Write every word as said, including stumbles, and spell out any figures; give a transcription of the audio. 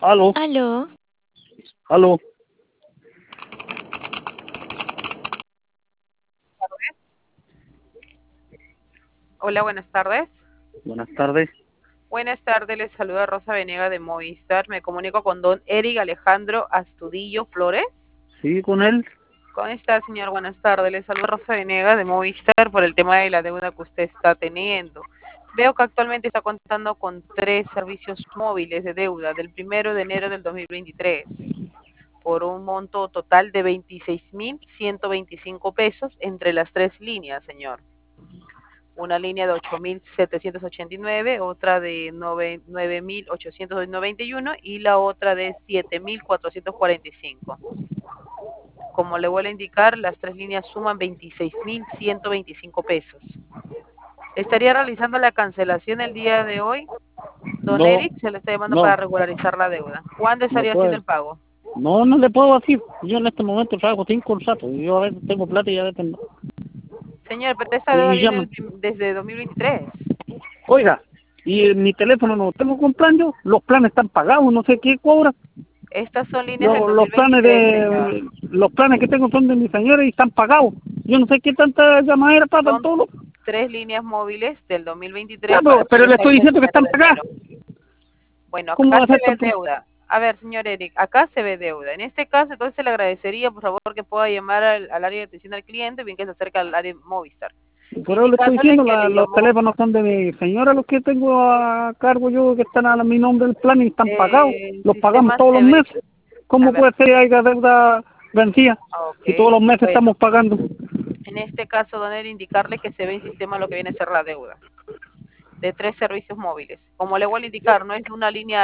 Aló, Aló, aló. Hola, buenas tardes. Buenas tardes. Buenas tardes, les saluda Rosa Venega de Movistar. Me comunico con don Eric Alejandro Astudillo Flores. Sí, con él. ¿Cómo está, señor? Buenas tardes. Les saluda Rosa Venega de Movistar por el tema de la deuda que usted está teniendo. Veo que actualmente está contando con tres servicios móviles de deuda del primero de enero del dos mil veintitrés por un monto total de veintiséis mil ciento veinticinco pesos entre las tres líneas, señor. Una línea de ocho mil setecientos ochenta y nueve, otra de nueve mil ochocientos noventa y uno y la otra de siete mil cuatrocientos cuarenta y cinco. Como le vuelvo a indicar, las tres líneas suman veintiséis mil ciento veinticinco pesos. ¿Estaría realizando la cancelación el día de hoy? Don No, Eric se le está llamando no, para regularizar la deuda. ¿Cuándo no estaría haciendo puedo. el pago? No, no le puedo decir. Yo en este momento trabajo sin contrato. Yo a veces tengo plata y a veces no. Señor, pero esta deuda Y viene llaman. del prim- desde dos mil veintitrés. Oiga, y en mi teléfono no tengo con plan yo. Los planes están pagados, no sé qué cobra. Estas son líneas del Los, los planes dos mil veintitrés, señor. de los planes que tengo son de mi señora y están pagados. Yo no sé qué tanta llamadera pasan Son todos. tres líneas móviles del dos mil Ya, veintitrés pero, para pero poder le estoy salir el diciendo que primero están de pagadas. enero. Bueno, ¿Cómo va acá a se ser ve tanto? deuda. A ver, señor Eric, acá se ve deuda. En este caso, entonces le agradecería, por favor, que pueda llamar al, al área de atención al cliente, bien que se acerca al área Movistar, Por eso le estoy indicándole diciendo, que la- le los llamó, teléfonos son de mi señora, los que tengo a cargo yo, que están a mi nombre del plan y están pagados. eh, el Los pagamos sistema todos se los ve, meses. a ¿Cómo ver, puede ser que haya deuda vencida ok, si todos los meses bueno, estamos pagando? en este caso, don Eric, indicarle que se ve en sistema lo que viene a ser la deuda de tres servicios móviles. Como le voy a indicar, no es de una línea